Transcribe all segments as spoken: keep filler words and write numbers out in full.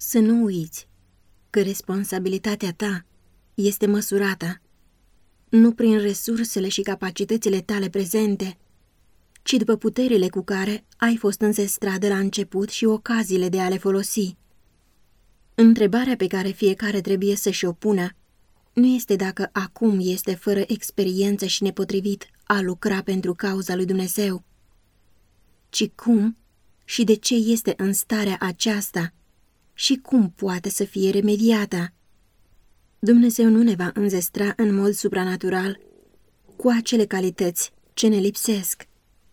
Să nu uiți că responsabilitatea ta este măsurată nu prin resursele și capacitățile tale prezente, ci după puterile cu care ai fost înzestrat de la început și ocaziile de a le folosi. Întrebarea pe care fiecare trebuie să-și o pună nu este dacă acum este fără experiență și nepotrivit a lucra pentru cauza lui Dumnezeu, ci cum și de ce este în starea aceasta și cum poate să fie remediată. Dumnezeu nu ne va înzestra în mod supranatural cu acele calități ce ne lipsesc,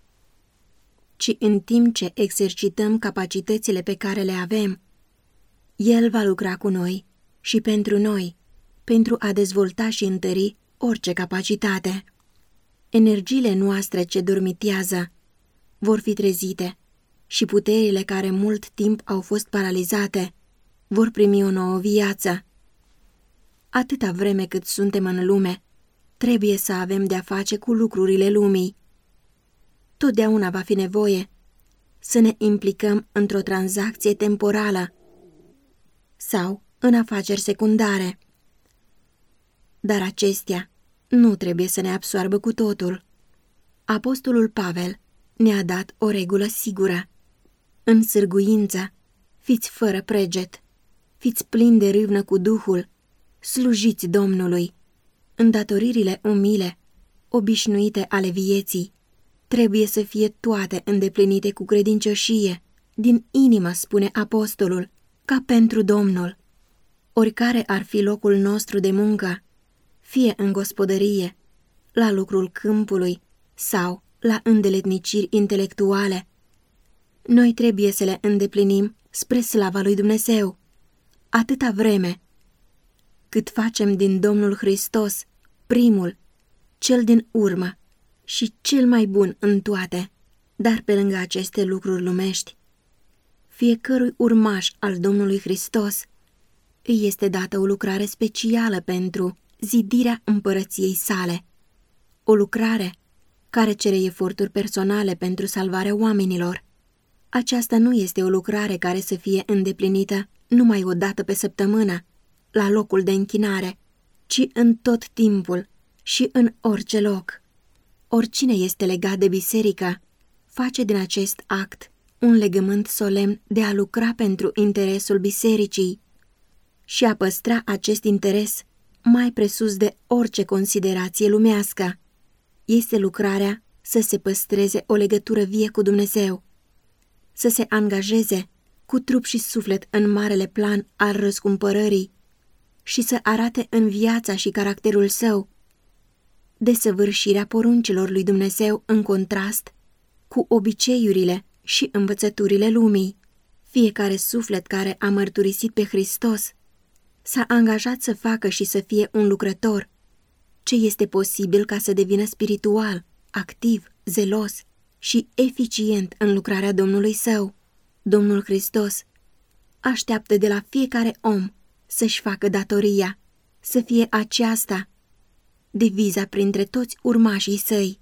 ci în timp ce exercităm capacitățile pe care le avem, El va lucra cu noi și pentru noi, pentru a dezvolta și întări orice capacitate. Energiile noastre ce dormitează vor fi trezite și puterile care mult timp au fost paralizate vor primi o nouă viață. Atâta vreme cât suntem în lume, trebuie să avem de-a face cu lucrurile lumii. Totdeauna va fi nevoie să ne implicăm într-o tranzacție temporală sau în afaceri secundare. Dar acestea nu trebuie să ne absoarbă cu totul. Apostolul Pavel ne-a dat o regulă sigură. În sârguință, fiți fără preget, fiți plini de râvnă cu Duhul, slujiți Domnului. Îndatoririle umile, obișnuite ale vieții, trebuie să fie toate îndeplinite cu credincioșie, din inimă, spune apostolul, ca pentru Domnul. Oricare ar fi locul nostru de muncă, fie în gospodărie, la lucrul câmpului sau la îndeletniciri intelectuale, noi trebuie să le îndeplinim spre slava lui Dumnezeu, atâta vreme cât facem din Domnul Hristos primul, cel din urmă și cel mai bun în toate. Dar pe lângă aceste lucruri lumești, fiecărui urmaș al Domnului Hristos îi este dată o lucrare specială pentru zidirea împărăției sale, o lucrare care cere eforturi personale pentru salvarea oamenilor. Aceasta nu este o lucrare care să fie îndeplinită numai o dată pe săptămână, la locul de închinare, ci în tot timpul și în orice loc. Oricine este legat de biserică face din acest act un legământ solemn de a lucra pentru interesul bisericii și a păstra acest interes mai presus de orice considerație lumească. Este lucrarea să se păstreze o legătură vie cu Dumnezeu, să se angajeze cu trup și suflet în marele plan al răscumpărării și să arate în viața și caracterul său desăvârșirea poruncilor lui Dumnezeu în contrast cu obiceiurile și învățăturile lumii. Fiecare suflet care a mărturisit pe Hristos s-a angajat să facă și să fie un lucrător ce este posibil ca să devină spiritual, activ, zelos și eficient în lucrarea Domnului său. Domnul Hristos așteaptă de la fiecare om să-și facă datoria, să fie aceasta deviza printre toți urmașii săi.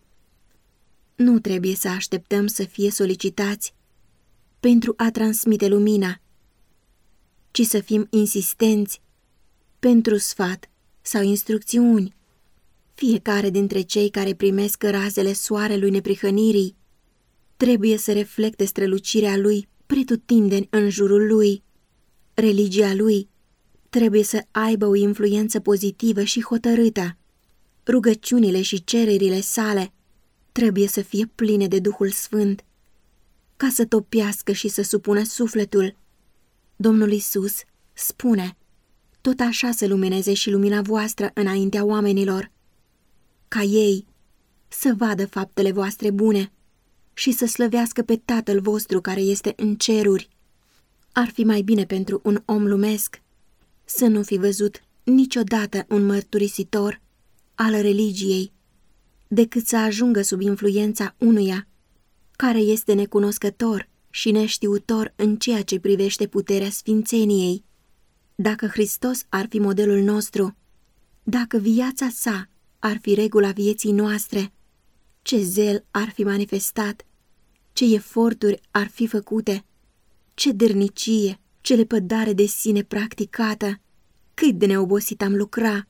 Nu trebuie să așteptăm să fie solicitați pentru a transmite lumina, ci să fim insistenți pentru sfat sau instrucțiuni. Fiecare dintre cei care primesc razele soarelui neprihănirii trebuie să reflecte strălucirea lui pretutindeni în jurul lui. Religia lui trebuie să aibă o influență pozitivă și hotărâtă. Rugăciunile și cererile sale trebuie să fie pline de Duhul Sfânt, ca să topească și să supună sufletul. Domnul Iisus spune, tot așa să lumineze și lumina voastră înaintea oamenilor, ca ei să vadă faptele voastre bune și să slăvească pe Tatăl vostru care este în ceruri. Ar fi mai bine pentru un om lumesc să nu fi văzut niciodată un mărturisitor al religiei, decât să ajungă sub influența unuia care este necunoscător și neștiutor în ceea ce privește puterea sfințeniei. Dacă Hristos ar fi modelul nostru, dacă viața sa ar fi regula vieții noastre, ce zel ar fi manifestat, ce eforturi ar fi făcute, ce dărnicie, Ce lepădare de sine practicată! Cât de neobosit am lucra!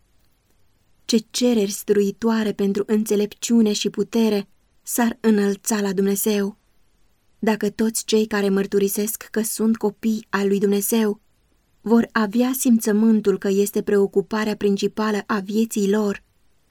Ce cereri stăruitoare pentru înțelepciune și putere s-ar înălța la Dumnezeu! Dacă toți cei care mărturisesc că sunt copii ai lui Dumnezeu vor avea simțământul că este preocuparea principală a vieții lor,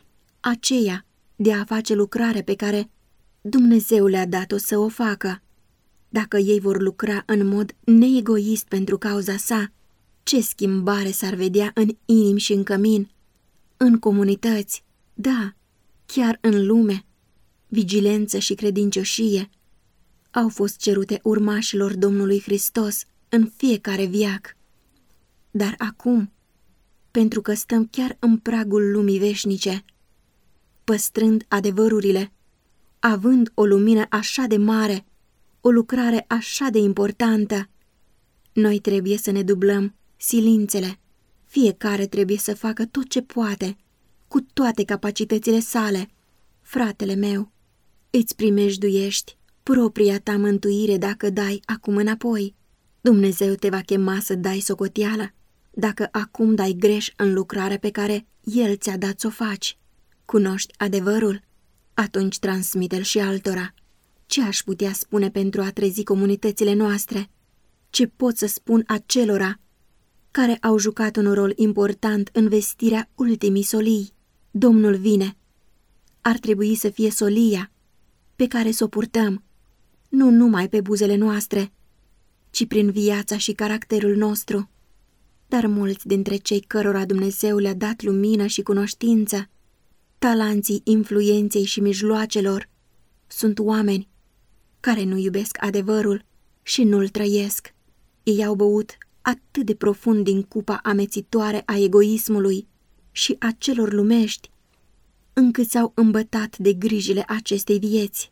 aceea de a face lucrarea pe care Dumnezeu le-a dat-o să o facă, dacă ei vor lucra în mod neegoist pentru cauza sa, ce schimbare s-ar vedea în inimi și în cămin, în comunități, da, chiar în lume. Vigilență și credincioșie au fost cerute urmașilor Domnului Hristos în fiecare veac. Dar acum, pentru că stăm chiar în pragul lumii veșnice, păstrând adevărurile, având o lumină așa de mare, o lucrare așa de importantă, noi trebuie să ne dublăm silințele. Fiecare trebuie să facă tot ce poate, cu toate capacitățile sale. Fratele meu, îți primejduiești propria ta mântuire dacă dai acum înapoi. Dumnezeu te va chema să dai socoteală dacă acum dai greș în lucrarea pe care El ți-a dat să o faci. Cunoști adevărul? Atunci transmite-l și altora. Ce aș putea spune pentru a trezi comunitățile noastre? Ce pot să spun acelora care au jucat un rol important în vestirea ultimii solii? Domnul vine. Ar trebui să fie solia pe care s-o purtăm, nu numai pe buzele noastre, ci prin viața și caracterul nostru. Dar mulți dintre cei cărora Dumnezeu le-a dat lumină și cunoștință, talanții influenței și mijloacelor, sunt oameni care nu iubesc adevărul și nu-l trăiesc. Ei au băut atât de profund din cupa amețitoare a egoismului și a celor lumești, încât s-au îmbătat de grijile acestei vieți.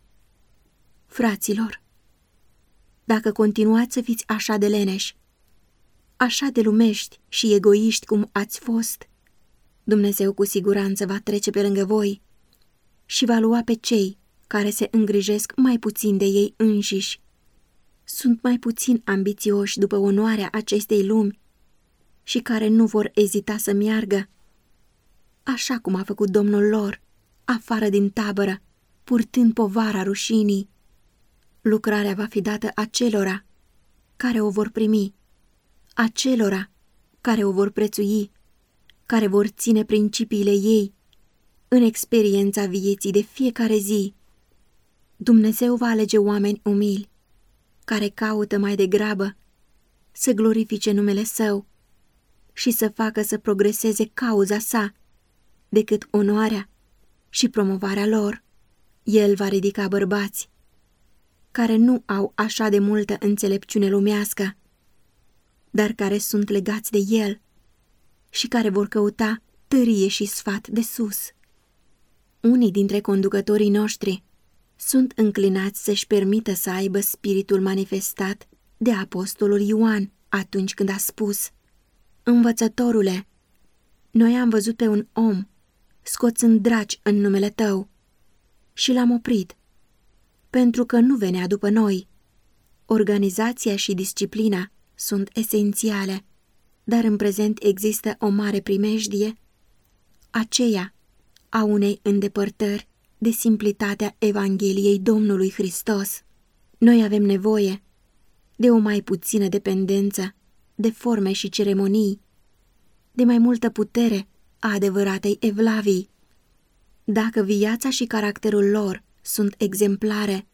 Fraților, dacă continuați să fiți așa de leneși, așa de lumești și egoiști cum ați fost, Dumnezeu cu siguranță va trece pe lângă voi și va lua pe cei care se îngrijesc mai puțin de ei înșiși, sunt mai puțin ambițioși după onoarea acestei lumi și care nu vor ezita să meargă, așa cum a făcut Domnul lor, afară din tabără, purtând povara rușinii. Lucrarea va fi dată acelora care o vor primi, acelora care o vor prețui, care vor ține principiile ei în experiența vieții de fiecare zi. Dumnezeu va alege oameni umili, care caută mai degrabă să glorifice numele Său și să facă să progreseze cauza sa, decât onoarea și promovarea lor. El va ridica bărbați care nu au așa de multă înțelepciune lumească, dar care sunt legați de El și care vor căuta tărie și sfat de sus. Unii dintre conducătorii noștri sunt înclinați să-și permită să aibă spiritul manifestat de apostolul Ioan atunci când a spus: Învățătorule, noi am văzut pe un om scoțând draci în numele tău și l-am oprit, pentru că nu venea după noi. Organizația și disciplina sunt esențiale, dar în prezent există o mare primejdie, aceea a unei îndepărtări de simplitatea Evangheliei Domnului Hristos. Noi avem nevoie de o mai puțină dependență de forme și ceremonii, de mai multă putere a adevăratei evlavii. Dacă viața și caracterul lor sunt exemplare,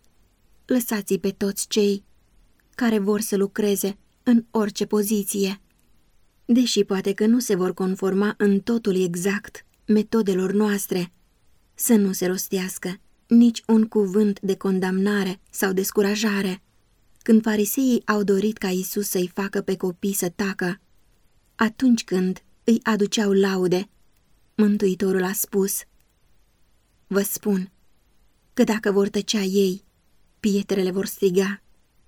lăsați-i pe toți cei care vor să lucreze în orice poziție. Deși poate că nu se vor conforma în totul exact metodelor noastre, să nu se rostească nici un cuvânt de condamnare sau descurajare. Când fariseii au dorit ca Iisus să-i facă pe copii să tacă, atunci când îi aduceau laude, Mântuitorul a spus: Vă spun că dacă vor tăcea ei, pietrele vor striga.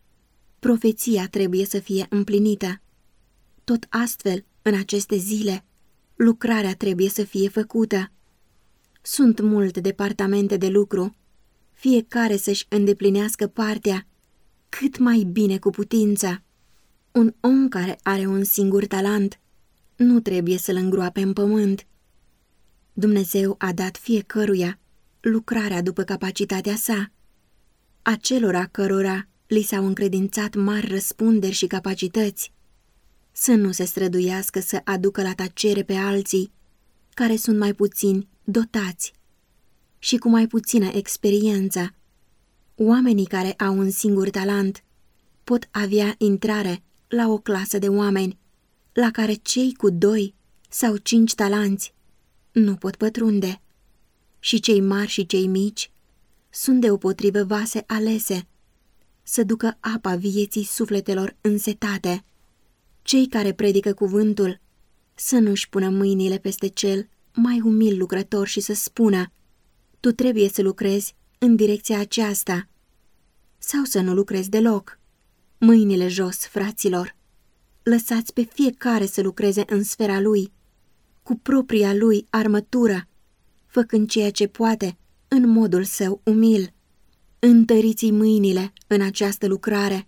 Profeția trebuie să fie împlinită. Tot astfel, în aceste zile, lucrarea trebuie să fie făcută. Sunt multe departamente de lucru, fiecare să-și îndeplinească partea cât mai bine cu putință. Un om care are un singur talent nu trebuie să-l îngroape în pământ. Dumnezeu a dat fiecăruia lucrarea după capacitatea sa. Acelora cărora li s-au încredințat mari răspunderi și capacități să nu se străduiască să aducă la tăcere pe alții care sunt mai puțini dotați și cu mai puțină experiență. Oamenii care au un singur talent pot avea intrare la o clasă de oameni la care cei cu doi sau cinci talanți nu pot pătrunde. Și cei mari și cei mici sunt deopotrivă vase alese să ducă apa vieții sufletelor însetate. Cei care predică cuvântul să nu-și pună mâinile peste cel mai umil lucrător și să spună: tu trebuie să lucrezi în direcția aceasta, sau să nu lucrezi deloc. Mâinile jos, fraților! Lăsați pe fiecare să lucreze în sfera lui, cu propria lui armătură, făcând ceea ce poate în modul său umil. Întăriți-i mâinile în această lucrare.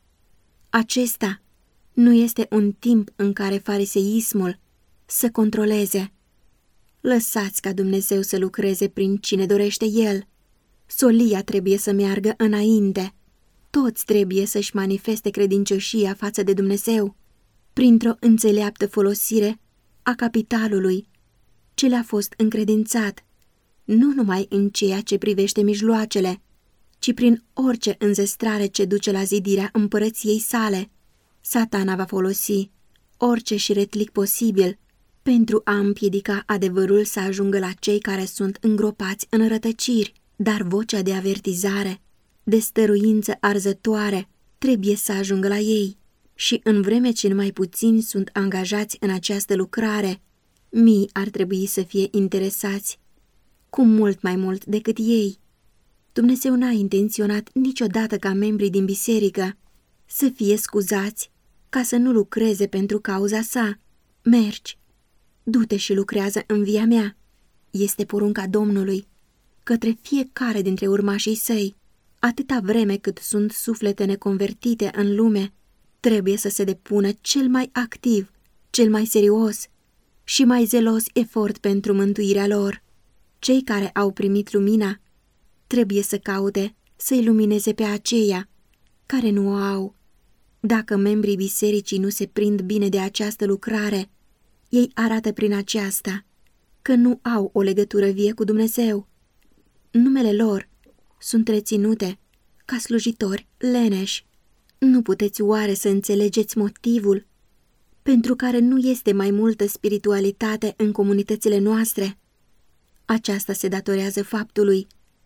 Acesta nu este un timp în care fariseismul să controleze. Lăsați ca Dumnezeu să lucreze prin cine dorește El. Solia trebuie să meargă înainte. Toți trebuie să-și manifeste credincioșia față de Dumnezeu printr-o înțeleaptă folosire a capitalului ce le-a fost încredințat, nu numai în ceea ce privește mijloacele, ci prin orice înzestrare ce duce la zidirea împărăției sale. Satana va folosi orice șiretlic posibil pentru a împiedica adevărul să ajungă la cei care sunt îngropați în rătăciri, dar vocea de avertizare, de stăruință arzătoare, trebuie să ajungă la ei. Și în vreme ce numai puțini sunt angajați în această lucrare, mii ar trebui să fie interesați cu mult mai mult decât ei. Dumnezeu n-a intenționat niciodată ca membrii din biserică să fie scuzați ca să nu lucreze pentru cauza sa. Mergi, du-te și lucrează în via mea. Este porunca Domnului către fiecare dintre urmașii săi. Atâta vreme cât sunt suflete neconvertite în lume, trebuie să se depună cel mai activ, cel mai serios și mai zelos efort pentru mântuirea lor. Cei care au primit lumina trebuie să caute să-i lumineze pe aceia care nu o au. Dacă membrii bisericii nu se prind bine de această lucrare, ei arată prin aceasta că nu au o legătură vie cu Dumnezeu. Numele lor sunt reținute ca slujitori leneși. Nu puteți oare să înțelegeți motivul pentru care nu este mai multă spiritualitate în comunitățile noastre? Aceasta se datorează faptului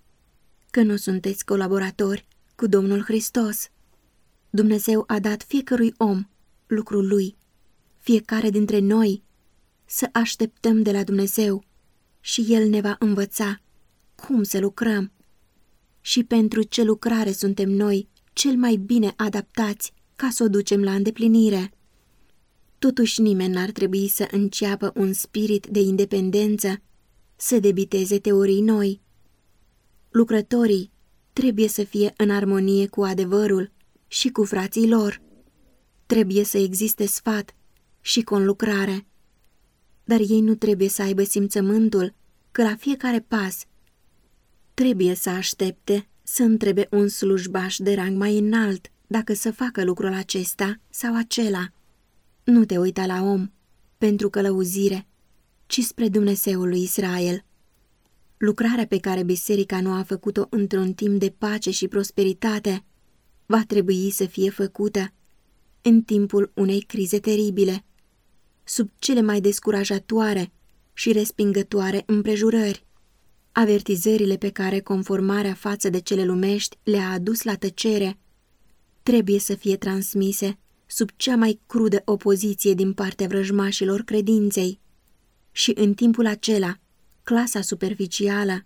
că nu sunteți colaboratori cu Domnul Hristos. Dumnezeu a dat fiecărui om lucrul lui, fiecare dintre noi să așteptăm de la Dumnezeu și El ne va învăța cum să lucrăm și pentru ce lucrare suntem noi cel mai bine adaptați ca să o ducem la îndeplinire. Totuși nimeni n-ar trebui să înceapă un spirit de independență să debiteze teorii noi. Lucrătorii trebuie să fie în armonie cu adevărul și cu frații lor. Trebuie să existe sfat și conlucrare, dar ei nu trebuie să aibă simțământul că la fiecare pas trebuie să aștepte să întrebe un slujbaș de rang mai înalt dacă să facă lucrul acesta sau acela. Nu te uita la om pentru călăuzire, ci spre Dumnezeul lui Israel. Lucrarea pe care biserica nu a făcut-o într-un timp de pace și prosperitate va trebui să fie făcută în timpul unei crize teribile, sub cele mai descurajatoare și respingătoare împrejurări. Avertizările pe care conformarea față de cele lumești le-a adus la tăcere trebuie să fie transmise sub cea mai crudă opoziție din partea vrăjmașilor credinței. Și în timpul acela, clasa superficială,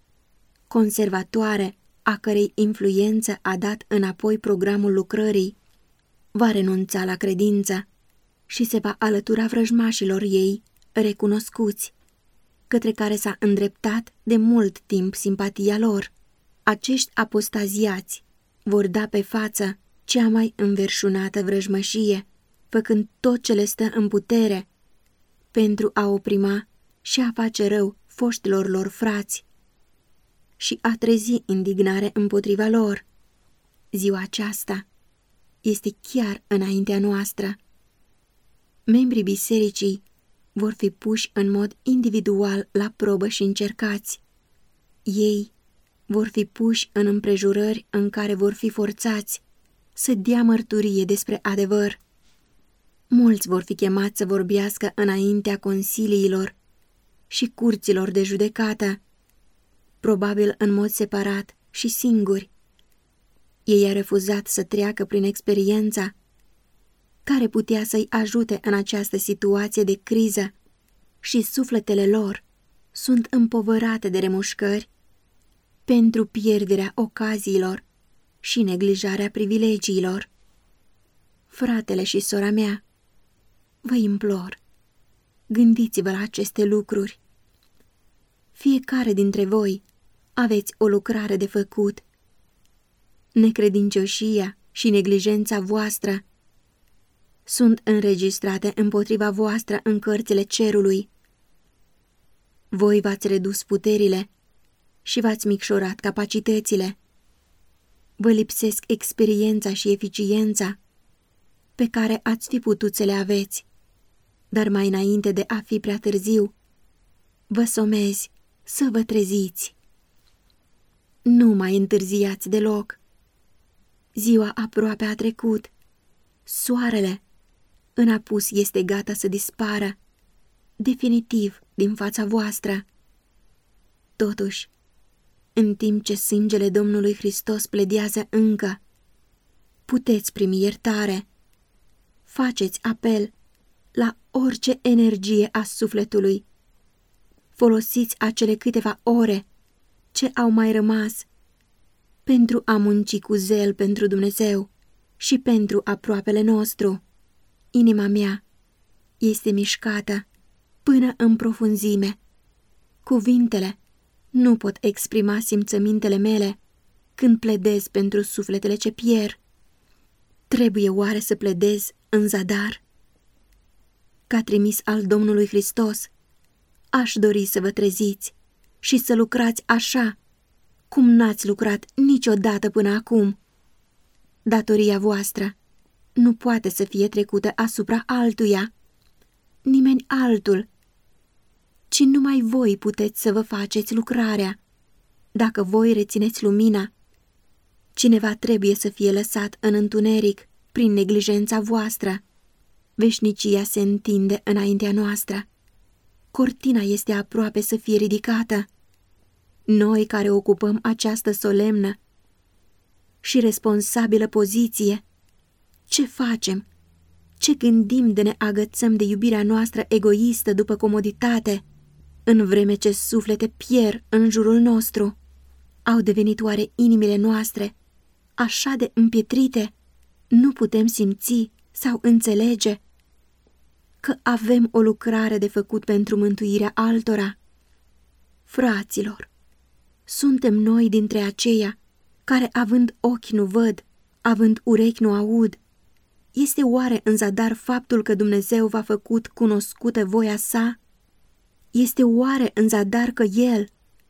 conservatoare, a cărei influență a dat înapoi programul lucrării, va renunța la credință și se va alătura vrăjmașilor ei recunoscuți, către care s-a îndreptat de mult timp simpatia lor. Acești apostaziați vor da pe față cea mai înverșunată vrăjmășie, făcând tot ce le stă în putere pentru a oprima și a face rău foștilor lor frați și a trezi indignare împotriva lor. Ziua aceasta este chiar înaintea noastră. Membrii bisericii vor fi puși în mod individual la probă și încercați. Ei vor fi puși în împrejurări în care vor fi forțați să dea mărturie despre adevăr. Mulți vor fi chemați să vorbească înaintea consiliilor și curților de judecată, probabil în mod separat și singuri. Ei au refuzat să treacă prin experiența care putea să-i ajute în această situație de criză și sufletele lor sunt împovărate de remușcări pentru pierderea ocaziilor și neglijarea privilegiilor. Fratele și sora mea, vă implor, gândiți-vă la aceste lucruri. Fiecare dintre voi aveți o lucrare de făcut. Necredincioșia și neglijența voastră sunt înregistrate împotriva voastră în cărțile cerului. Voi v-ați redus puterile și v-ați micșorat capacitățile. Vă lipsesc experiența și eficiența pe care ați fi putut să le aveți, dar mai înainte de a fi prea târziu, vă somezi să vă treziți. Nu mai întârziați deloc. Ziua aproape a trecut. Soarele în apus este gata să dispară definitiv din fața voastră. Totuși, în timp ce sângele Domnului Hristos pledează încă, puteți primi iertare. Faceți apel la orice energie a sufletului. Folosiți acele câteva ore ce au mai rămas pentru a munci cu zel pentru Dumnezeu și pentru aproapele nostru. Inima mea este mișcată până în profunzime. Cuvintele nu pot exprima simțămintele mele când pledez pentru sufletele ce pierd. Trebuie oare să pledez în zadar? Ca trimis al Domnului Hristos, aș dori să vă treziți și să lucrați așa cum n-ați lucrat niciodată până acum. Datoria voastră nu poate să fie trecută asupra altuia, nimeni altul, ci numai voi puteți să vă faceți lucrarea. Dacă voi rețineți lumina, cineva trebuie să fie lăsat în întuneric prin neglijența voastră. Veșnicia se întinde înaintea noastră. Cortina este aproape să fie ridicată. Noi care ocupăm această solemnă și responsabilă poziție, ce facem? Ce gândim de ne agățăm de iubirea noastră egoistă după comoditate, în vreme ce suflete pierd în jurul nostru? Au devenit oare inimile noastre așa de împietrite, nu putem simți sau înțelege că avem o lucrare de făcut pentru mântuirea altora? Fraților, suntem noi dintre aceia care, având ochi nu văd, având urechi nu aud. Este oare în zadar faptul că Dumnezeu v-a făcut cunoscută voia sa? Este oare în zadar că El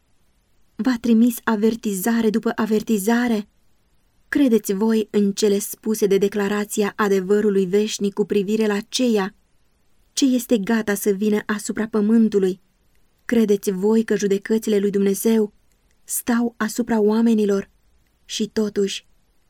v-a trimis avertizare după avertizare? Credeți voi în cele spuse de declarația adevărului veșnic cu privire la ceea ce este gata să vină asupra pământului? Credeți voi că judecățile lui Dumnezeu stau asupra oamenilor și totuși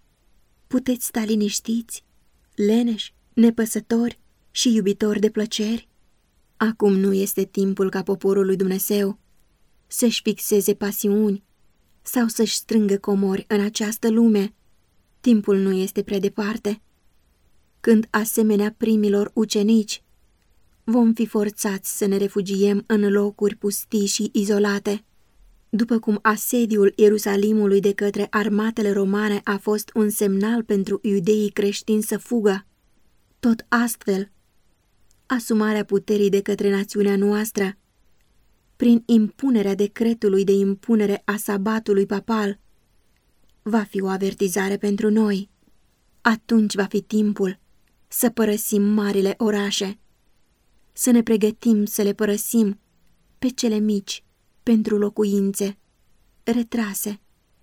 puteți sta liniștiți, leneși, nepăsători și iubitori de plăceri? Acum nu este timpul ca poporul lui Dumnezeu să-și fixeze pasiuni sau să-și strângă comori în această lume. Timpul nu este prea departe, când, asemenea primilor ucenici, vom fi forțați să ne refugiem în locuri pustii și izolate. După cum asediul Ierusalimului de către armatele romane a fost un semnal pentru iudeii creștini să fugă, tot astfel, asumarea puterii de către națiunea noastră, prin impunerea decretului de impunere a sabatului papal, va fi o avertizare pentru noi. atunci va fi timpul să părăsim marile orașe, să ne pregătim să le părăsim pe cele mici pentru locuințe retrase,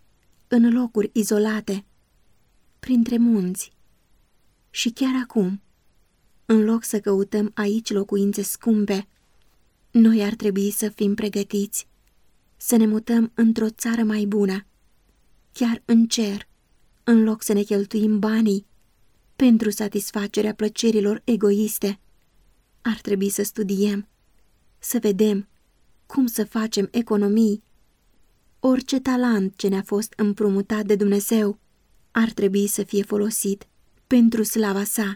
în locuri izolate, printre munți. Și chiar acum, în loc să căutăm aici locuințe scumpe, noi ar trebui să fim pregătiți să ne mutăm într-o țară mai bună, chiar în cer, în loc să ne cheltuim banii pentru satisfacerea plăcerilor egoiste. Ar trebui să studiem, să vedem cum să facem economii. Orice talent ce ne-a fost împrumutat de Dumnezeu ar trebui să fie folosit pentru slava sa,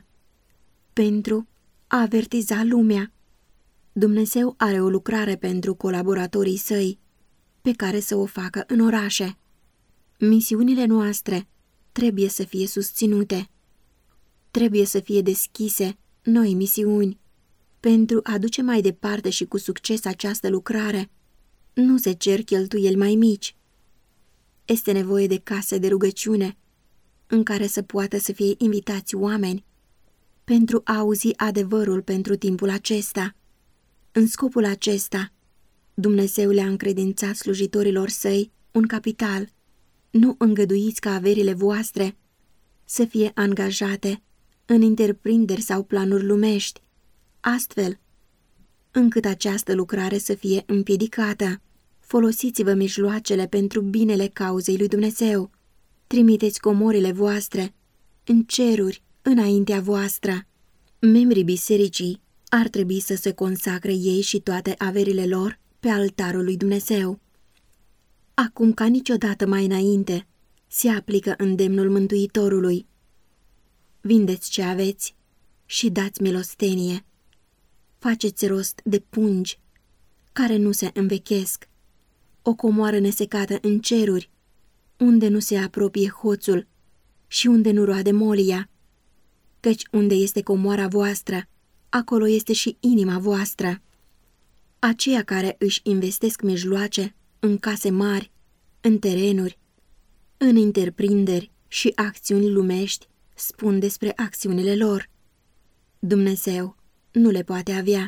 pentru a avertiza lumea. Dumnezeu are o lucrare pentru colaboratorii săi, pe care să o facă în orașe. Misiunile noastre trebuie să fie susținute. Trebuie să fie deschise noi misiuni. Pentru a duce mai departe și cu succes această lucrare, nu se cer cheltuieli mai mici. Este nevoie de case de rugăciune, în care să poată să fie invitați oameni pentru a auzi adevărul pentru timpul acesta. În scopul acesta, Dumnezeu le-a încredințat slujitorilor săi un capital. Nu îngăduiți ca averile voastre să fie angajate în întreprinderi sau planuri lumești, astfel încât această lucrare să fie împiedicată. Folosiți-vă mijloacele pentru binele cauzei lui Dumnezeu. Trimiteți comorile voastre în ceruri înaintea voastră. Membrii bisericii ar trebui să se consacre ei și toate averile lor pe altarul lui Dumnezeu. Acum ca niciodată mai înainte, se aplică îndemnul Mântuitorului. Vindeți ce aveți și dați milostenie. Faceți rost de pungi care nu se învechesc, o comoară nesecată în ceruri, unde nu se apropie hoțul și unde nu roade molia, căci unde este comoara voastră, acolo este și inima voastră. Aceia care își investesc mijloace în case mari, în terenuri, în întreprinderi și acțiuni lumești, spun despre acțiunile lor. Dumnezeu nu le poate avea.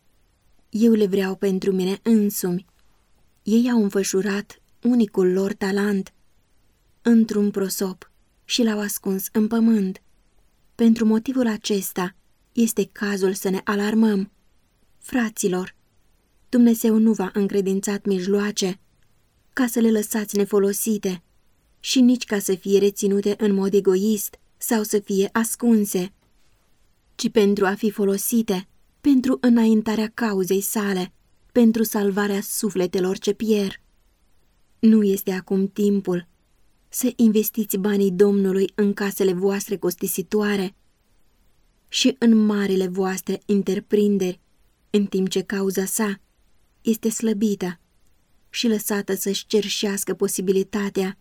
Eu le vreau pentru mine însumi. Ei au înfășurat unicul lor talent într-un prosop și l-au ascuns în pământ. Pentru motivul acesta este cazul să ne alarmăm. Fraților, Dumnezeu nu v-a încredințat mijloace ca să le lăsați nefolosite și nici ca să fie reținute în mod egoist sau să fie ascunse, ci pentru a fi folosite pentru înaintarea cauzei sale, pentru salvarea sufletelor ce pierd. Nu este acum timpul să investiți banii Domnului în casele voastre costisitoare și în marile voastre întreprinderi, în timp ce cauza sa este slăbită și lăsată să-și cerșească posibilitatea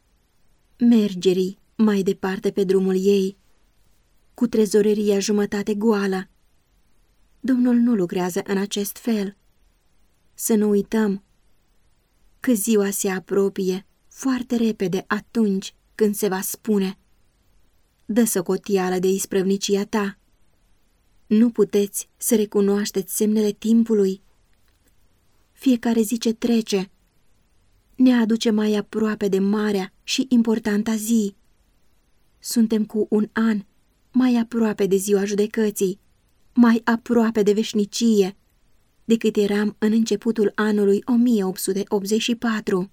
mergerii mai departe pe drumul ei, cu trezoreria jumătate goală. Domnul nu lucrează în acest fel. Să nu uităm că ziua se apropie foarte repede atunci când se va spune: dă socoteală de isprăvnicia ta. Nu puteți să recunoașteți semnele timpului. Fiecare zi ce trece ne aduce mai aproape de marea și importanta zi. Suntem cu un an mai aproape de ziua judecății, mai aproape de veșnicie, decât eram în începutul anului o mie opt sute optzeci și patru.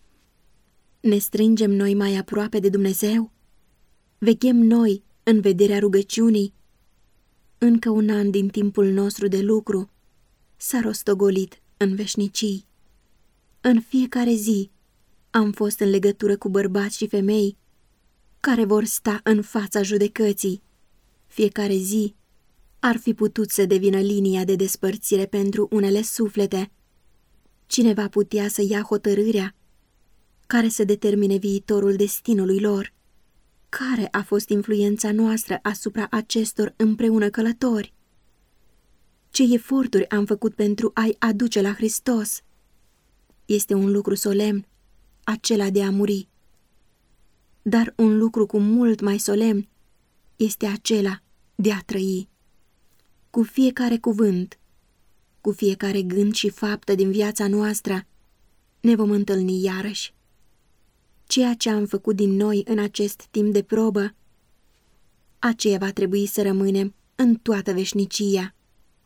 Ne strângem noi mai aproape de Dumnezeu? Veghem noi în vederea rugăciunii? Încă un an din timpul nostru de lucru s-a rostogolit în veșnicii. În fiecare zi am fost în legătură cu bărbați și femei care vor sta în fața judecății. Fiecare zi ar fi putut să devină linia de despărțire pentru unele suflete. Cine va putea să ia hotărârea care să determine viitorul destinului lor? Care a fost influența noastră asupra acestor împreună călători? Ce eforturi am făcut pentru a-i aduce la Hristos? Este un lucru solemn, acela de a muri. Dar un lucru cu mult mai solemn este acela de a trăi. Cu fiecare cuvânt, cu fiecare gând și faptă din viața noastră, ne vom întâlni iarăși. Ceea ce am făcut din noi în acest timp de probă, aceea va trebui să rămânem în toată veșnicia.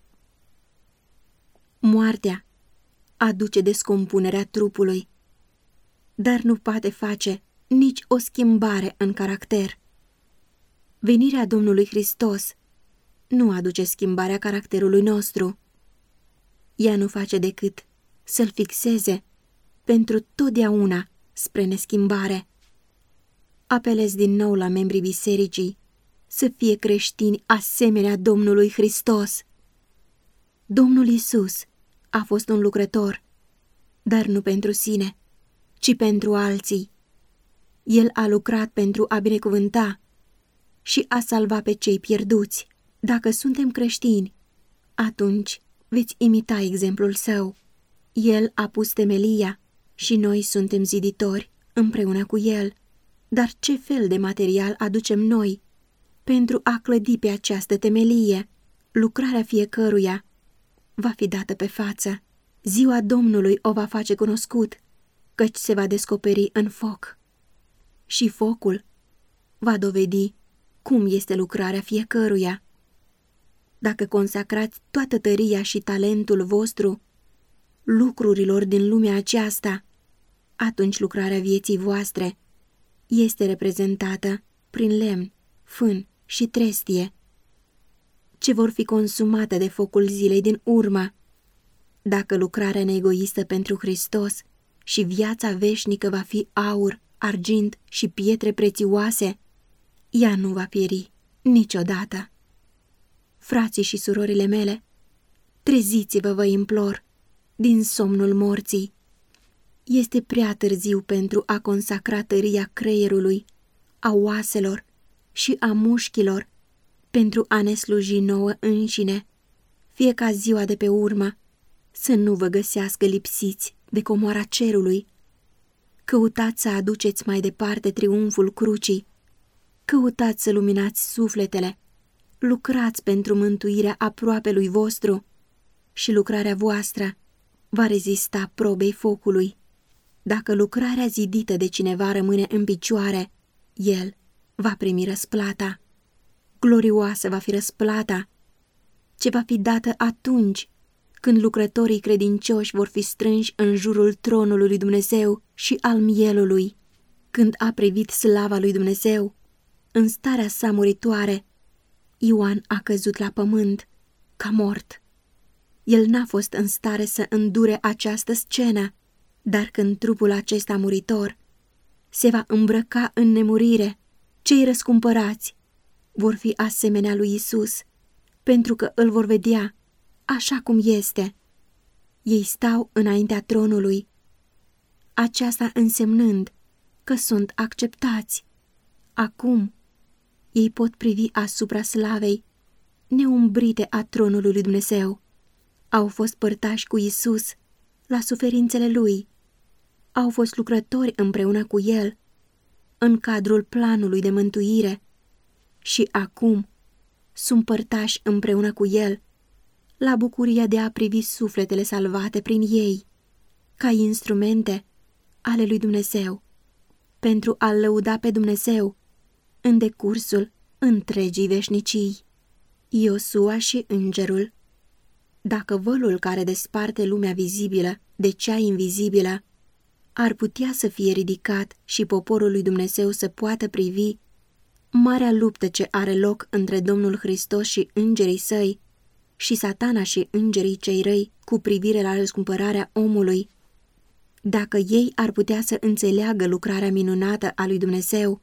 Moartea aduce descompunerea trupului, dar nu poate face nici o schimbare în caracter. Venirea Domnului Hristos nu aduce schimbarea caracterului nostru. Ea nu face decât să-l fixeze pentru totdeauna spre neschimbare. Apelez din nou la membrii bisericii să fie creștini asemenea Domnului Hristos. Domnul Iisus a fost un lucrător, dar nu pentru sine, ci pentru alții. El a lucrat pentru a binecuvânta și a salva pe cei pierduți. Dacă suntem creștini, atunci veți imita exemplul său. El a pus temelia și noi suntem ziditori împreună cu el. Dar ce fel de material aducem noi pentru a clădi pe această temelie? Lucrarea fiecăruia va fi dată pe față. Ziua Domnului o va face cunoscut, căci se va descoperi în foc. Și focul va dovedi cum este lucrarea fiecăruia. Dacă consacrați toată tăria și talentul vostru lucrurilor din lumea aceasta, atunci lucrarea vieții voastre este reprezentată prin lemn, fân și trestie, ce vor fi consumate de focul zilei din urmă. Dacă lucrarea neegoistă pentru Hristos și viața veșnică va fi aur, argint și pietre prețioase, ea nu va pieri niciodată. Frații și surorile mele, treziți-vă, vă implor, din somnul morții. Este prea târziu pentru a consacra tăria creierului, a oaselor și a mușchilor, pentru a ne sluji nouă înșine, fie ca ziua de pe urmă să nu vă găsească lipsiți de comoara cerului. Căutați să aduceți mai departe triumful crucii, căutați să luminați sufletele, lucrați pentru mântuirea aproapelui vostru și lucrarea voastră va rezista probei focului. Dacă lucrarea zidită de cineva rămâne în picioare, el va primi răsplata. Glorioasă va fi răsplata ce va fi dată atunci când lucrătorii credincioși vor fi strânși în jurul tronului lui Dumnezeu și al mielului. Când a privit slava lui Dumnezeu, în starea sa muritoare, Ioan a căzut la pământ, ca mort. El n-a fost în stare să îndure această scenă, dar când trupul acesta muritor se va îmbrăca în nemurire, cei răscumpărați vor fi asemenea lui Isus, pentru că îl vor vedea așa cum este. Ei stau înaintea tronului, aceasta însemnând că sunt acceptați. Acum ei pot privi asupra slavei neumbrite a tronului lui Dumnezeu. Au fost părtași cu Isus la suferințele lui, au fost lucrători împreună cu el în cadrul planului de mântuire și acum sunt părtași împreună cu el la bucuria de a privi sufletele salvate prin ei, ca instrumente ale lui Dumnezeu, pentru a-L lăuda pe Dumnezeu în decursul întregii veșnicii. Iosua și îngerul. Dacă vălul care desparte lumea vizibilă de cea invizibilă ar putea să fie ridicat și poporul lui Dumnezeu să poată privi marea luptă ce are loc între Domnul Hristos și îngerii săi și Satana și îngerii cei răi cu privire la răscumpărarea omului, dacă ei ar putea să înțeleagă lucrarea minunată a lui Dumnezeu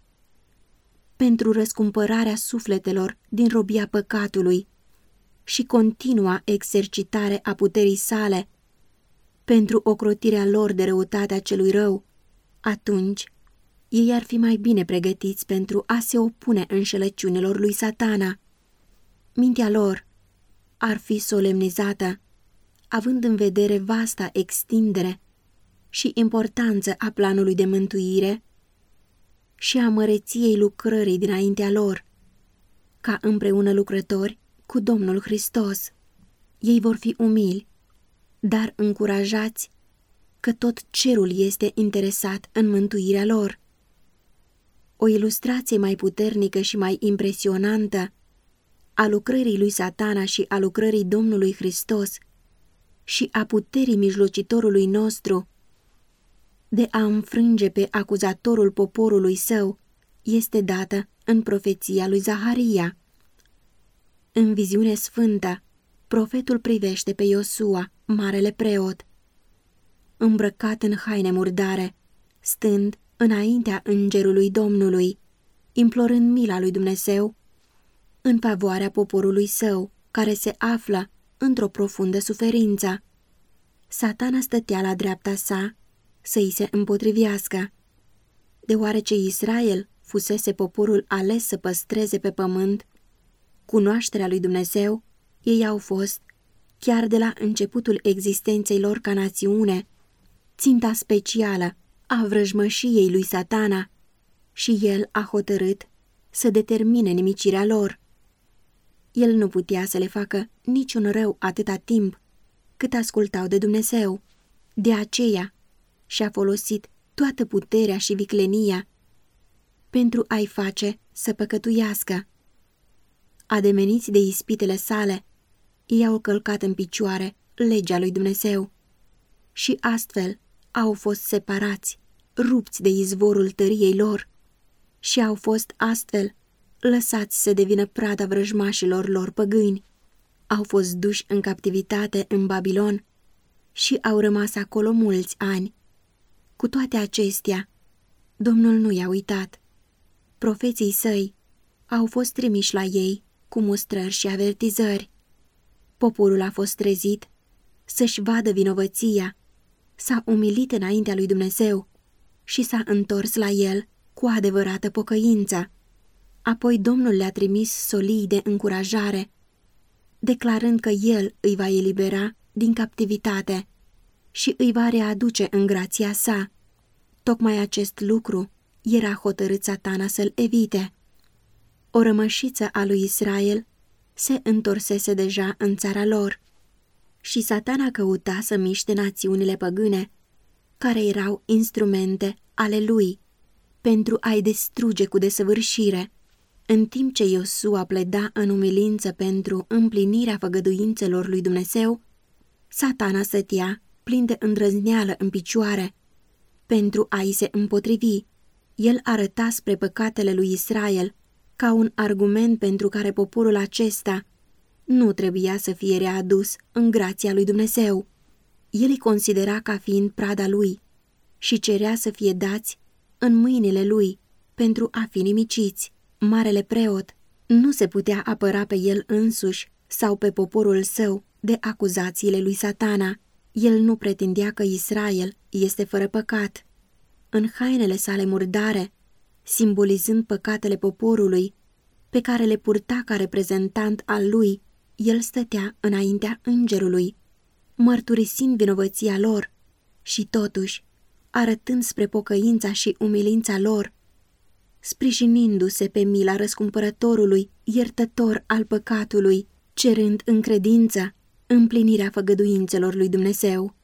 pentru răscumpărarea sufletelor din robia păcatului și continua exercitare a puterii sale pentru ocrotirea lor de răutatea celui rău, atunci ei ar fi mai bine pregătiți pentru a se opune înșelăciunilor lui Satana. Mintea lor ar fi solemnizată, având în vedere vasta extindere și importanță a planului de mântuire și a măreției lucrării dinaintea lor. ca împreună lucrători cu Domnul Hristos. Ei vor fi umili, dar încurajați că tot cerul este interesat în mântuirea lor. O ilustrație mai puternică și mai impresionantă a lucrării lui Satana și a lucrării Domnului Hristos și a puterii mijlocitorului nostru de a înfrânge pe acuzatorul poporului său este dată în profeția lui Zaharia. În viziune sfântă, profetul privește pe Iosua, marele preot, îmbrăcat în haine murdare, stând înaintea îngerului Domnului, implorând mila lui Dumnezeu în favoarea poporului său, care se află într-o profundă suferință. Satana stătea la dreapta sa să-i se împotrivească. Deoarece Israel fusese poporul ales să păstreze pe pământ cunoașterea lui Dumnezeu, ei au fost, chiar de la începutul existenței lor ca națiune, ținta specială a vrăjmășiei lui Satana și el a hotărât să determine nimicirea lor. El nu putea să le facă niciun rău atâta timp cât ascultau de Dumnezeu. De aceea și-a folosit toată puterea și viclenia pentru a-i face să păcătuiască. Ademeniți de ispitele sale, ei au călcat în picioare legea lui Dumnezeu și astfel au fost separați, rupți de izvorul tăriei lor și au fost astfel lăsați să devină prada vrăjmașilor lor păgâni. Au fost duși în captivitate în Babilon și au rămas acolo mulți ani. Cu toate acestea, Domnul nu i-a uitat. Profeții săi au fost trimiși la ei cu mustrări și avertizări. Poporul a fost trezit să-și vadă vinovăția, s-a umilit înaintea lui Dumnezeu și s-a întors la el cu adevărată pocăință. Apoi Domnul le-a trimis solii de încurajare, declarând că el îi va elibera din captivitate și îi va readuce în grația sa. Tocmai acest lucru era hotărât Satana să-l evite. O rămășiță a lui Israel se întorsese deja în țara lor și Satana căuta să miște națiunile păgâne, care erau instrumente ale lui, pentru a-i distruge cu desăvârșire. În timp ce Iosua pleda în umilință pentru împlinirea făgăduințelor lui Dumnezeu, Satana stătea plin de îndrăzneală în picioare pentru a-i se împotrivi. El arăta spre păcatele lui Israel ca un argument pentru care poporul acesta nu trebuia să fie readus în grația lui Dumnezeu. El îi considera ca fiind prada lui și cerea să fie dați în mâinile lui pentru a fi nimiciți. Marele preot nu se putea apăra pe el însuși sau pe poporul său de acuzațiile lui Satana. El nu pretindea că Israel este fără păcat. În hainele sale murdare, simbolizând păcatele poporului, pe care le purta ca reprezentant al lui, el stătea înaintea îngerului, mărturisind vinovăția lor și totuși, arătând spre pocăința și umilința lor, sprijinindu-se pe mila răscumpărătorului, iertător al păcatului, cerând în credință împlinirea făgăduințelor lui Dumnezeu.